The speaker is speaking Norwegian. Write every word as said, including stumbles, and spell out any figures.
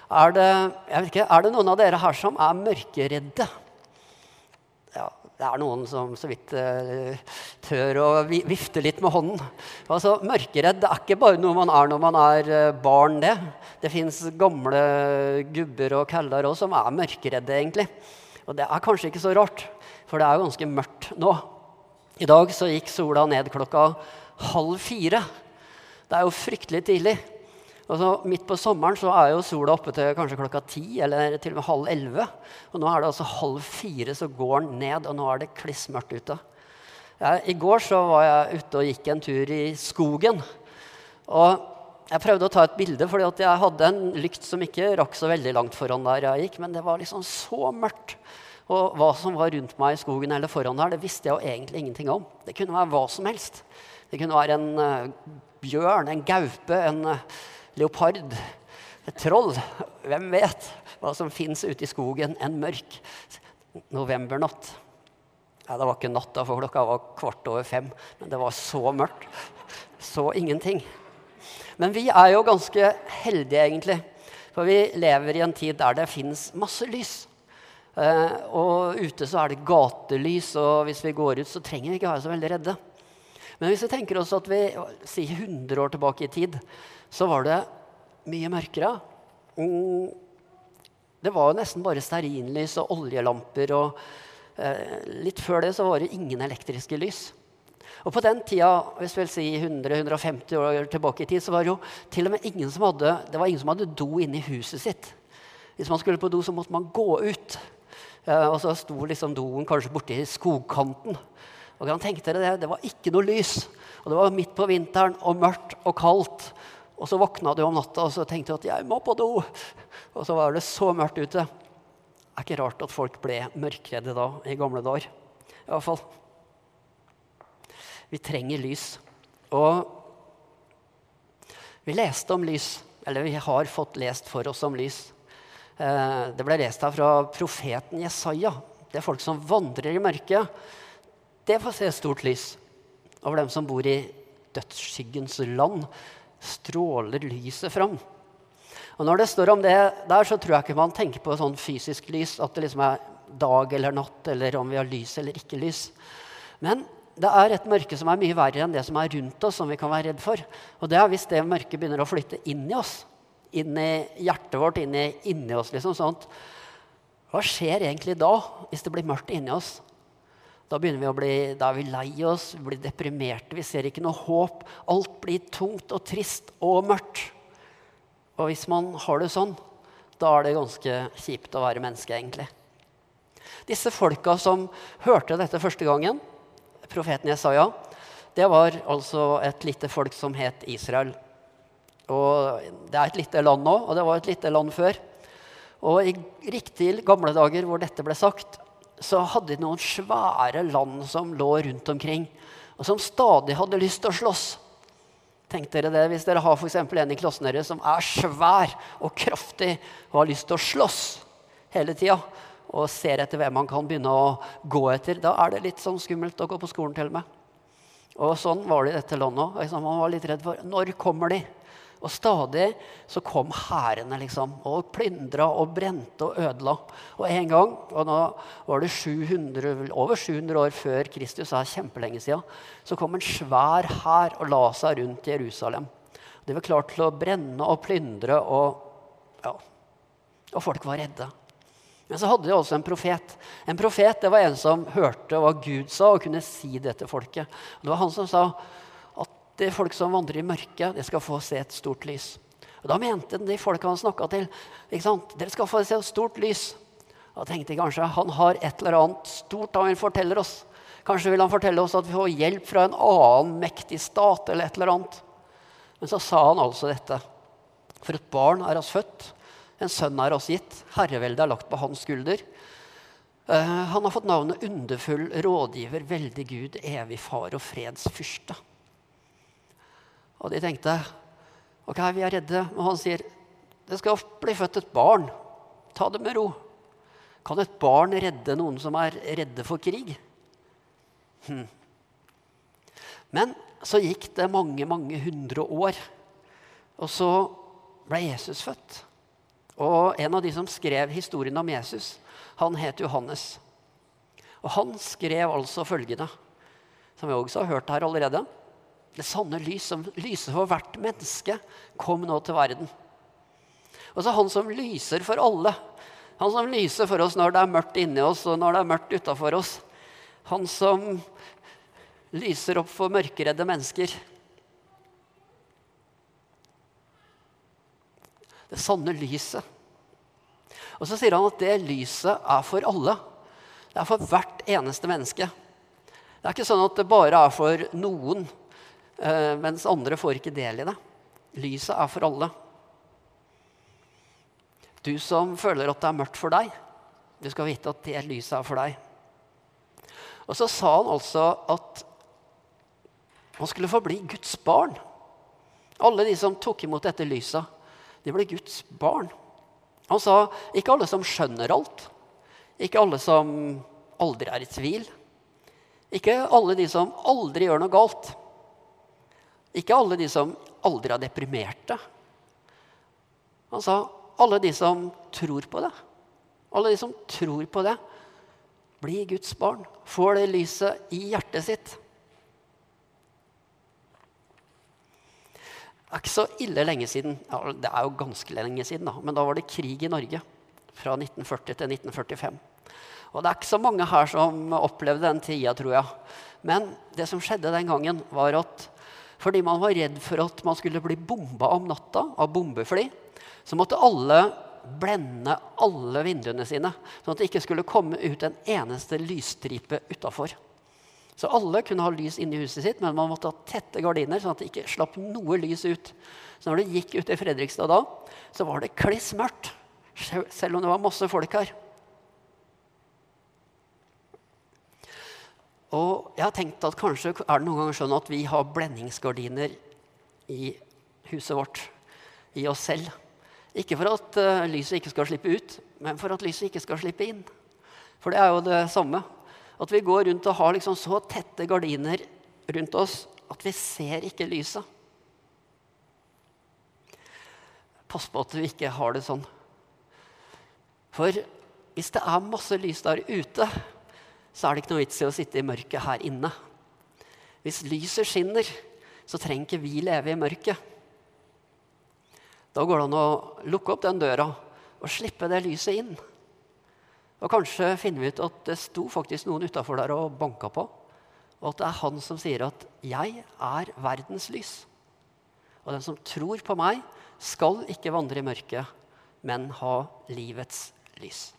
Er det, jeg vet ikke, er det noen av dere her som er mørkeredde? Ja, det er noen som så vidt uh, tør å vifte litt med hånden. Altså, mørkeredd det er ikke bare noe man er når man er uh, barn det. Det finnes gamle gubber og kaller også som er mørkeredde egentlig. Og det er kanskje ikke så rart, for det er jo ganske mørkt nå. I dag så gikk sola ned klokka halv fire. Det er jo fryktelig tidlig. Og så midt på sommeren så er jo sola oppe til kanskje klokka ti, eller til og med halv elleve. Og nå er det altså halv fire, så går den ned, og nå er det klissmørkt ute. Ja, I går så var jeg ute og gikk en tur i skogen. Og jeg prøvde å ta et bilde, fordi at jeg hadde en lykt som ikke rakk så veldig langt foran der jeg gikk, men det var liksom så mørkt. Og hva som var rundt meg i skogen eller foran der, det visste jeg jo egentlig ingenting om. Det kunne være hva som helst. Det kunne være en uh, bjørn, en gaupe, en uh, leopard, et troll. Hvem vet hva som finnes ute i skogen en mørk novembernatt. Ja, det var ikke natt da, for klokka var kvart over fem, men det var så mørkt. Så ingenting. Men vi er jo ganske heldige egentlig, for vi lever i en tid der det finnes masse lys. Uh, og ute så er det gatelys, og hvis vi går ut så trenger vi ikke være så veldig redde. Men hvis vi tenker oss at vi sier hundre år tilbake i tid, så var det mye mørkere. Mm, det var jo nesten bare stearinlys og oljelamper, og eh, litt før det så var det ingen elektriske lys. Og på den tida, hvis vi vil si hundre til hundre og femti år tilbake i tid, så var det jo til og med ingen som hadde, det var ingen som hadde do inne i huset sitt. Hvis man skulle på do, så måtte man gå ut. Eh, og så sto liksom doen kanskje borte i skogkanten. Og kan tenke dere det, det var ikke noe lys. Og det var midt på vinteren, og mørkt og kaldt. Og så våkna du om natta, og så tenkte du at jeg må på do. Og så var det så mørkt ute. Det er ikke rart at folk ble mørkredde da, i gamle dager. I hvert fall. Vi trenger lys. Og vi leste om lys, eller vi har fått lest for oss om lys. Det ble lest her fra profeten Jesaja. Det er folk som vandrer i mørket. Det får se stort lys. Over dem som bor i dødsskyggens land, stråler lyset fram. Og når det står om det der, så tror jeg ikke man tenker på sånn fysisk lys, at det liksom er dag eller natt, eller om vi har lys eller ikke lys. Men det er et mørke som er mye verre enn det som er rundt oss, som vi kan være redd for. Og det er hvis det mørket begynner å flytte inn i oss, inn i hjertet vårt, inn i, inn i oss, liksom sånt. Hva skjer egentlig da, hvis det blir mørkt inni oss? Da begynner vi å bli, da er vi lei oss, vi blir deprimerte, vi ser ikke noe håp. Alt blir tungt og trist og mørkt. Og hvis man har det sånn, da er det ganske kjipt å være menneske egentlig. Disse folka som hørte dette første gangen, profeten Jesaja, det var altså et lite folk som het Israel. Og det er et lite land nå, og det var et lite land før. Og i riktig gamle dager hvor dette ble sagt, så hadde de noen svære land som lå rundt omkring, og som stadig hadde lyst til å slåss. Tenk dere det, hvis dere har for eksempel en i klassen deres som er svær og kraftig, og har lyst til å slåss hele tiden, og ser etter hvem man kan begynne å gå etter, da er det litt sånn skummelt å gå på skolen til meg. Og sånn var det i dette landet. Man var litt redd for, når kommer de? Og stadig så kom hærene liksom, og plyndra og brente og ødela. Og en gang, og nå var det sju hundre, over sju hundre år før Kristus, er kjempelenge siden, så kom en svær hær og la seg rundt Jerusalem. De var klart til å brenne og plyndre, og, ja, og folk var redde. Men så hadde de også en profet. En profet, det var en som hørte hva Gud sa og kunne si det til folket. Det var han som sa at de folk som vandrer i mørket, de skal få se et stort lys. Og da mente de folk han snakket til, ikke sant? Dere skal få se et stort lys. Da tenkte jeg kanskje, han har et eller annet stort han forteller oss. Kanskje vil han fortelle oss at vi får hjelp fra en annen mektig stat eller et eller annet. Men så sa han altså dette. For et barn er oss født, en sønn er oss gitt, herreveldet er lagt på hans skulder. Uh, han har fått navnet underfull, rådgiver, veldig Gud, evig far og freds fyrste. Og de tenkte, ok, vi er redde. Og han sier, det skal bli født et barn. Ta det med ro. Kan et barn redde noen som er redde for krig? Hm. Men så gikk det mange, mange hundre år. Og så ble Jesus født. Og en av de som skrev historien om Jesus, han het Johannes. Og han skrev altså følgende, som vi også har hørt her allerede. Det sanne lys som lyser for hvert menneske kom nå til verden. Og så han som lyser for alle. Han som lyser for oss når det er mørkt inni oss og når det er mørkt utenfor oss. Han som lyser opp for mørkeredde mennesker. Det sanne lyset. Og så sier han at det lyset er for alle. Det er for hvert eneste menneske. Det er ikke sånn at det bare er for noen, mens andre får ikke del i det. Lyset er for alle. Du som føler at det er mørkt for deg, du skal vite at det lyset er for deg. Og så sa han altså at han skulle få bli Guds barn. Alle de som tok imot dette lyset, de ble Guds barn. Han sa, ikke alle som skjønner alt, ikke alle som aldri er i tvil, ikke alle de som aldri gjør noe galt, ikke alle de som aldri er deprimerte. Han sa, alle de som tror på det, alle de som tror på det, blir Guds barn, får det lyset i hjertet sitt. Det er ikke så ille lenge siden, ja, det er jo ganske lenge siden da, men da var det krig i Norge fra nitten førti til nitten førtifem. Og det er ikke så mange her som opplevde den tida, tror jeg. Men det som skjedde den gangen var at fordi man var redd for at man skulle bli bomba om natta av bombefly, så måtte alle blende alle vinduene sine, sånn at det ikke skulle komme ut en eneste lysstripe utenfor. Så alle kunne ha lys inne i huset sitt, men man måtte ha tette gardiner, sånn at det ikke slapp noe lys ut. Så når det gikk ut i Fredrikstad da, så var det kliss mørkt, selv om det var masse folk her. Og jeg har tenkt at kanskje er det noen ganger sånn at vi har blendingsgardiner i huset vårt, i oss selv. Ikke for at uh, lyset ikke skal slippe ut, men for at lyset ikke skal slippe inn. For det er jo det samme. At vi går rundt og har liksom så tette gardiner rundt oss at vi ser ikke lyset. Pass på at vi ikke har det sånn. For hvis det er masse lys der ute, så er det ikke noe vits i å sitte i mørket her inne. Hvis lyset skinner, så trenger ikke vi leve i mørket. Da går det an å lukke opp den døra og slippe det lyset inn. Og kanskje finner vi ut at det sto faktisk noen utenfor der og banka på, og at det er han som sier at «Jeg er verdens lys». Og den som tror på meg skal ikke vandre i mørket, men ha livets lys.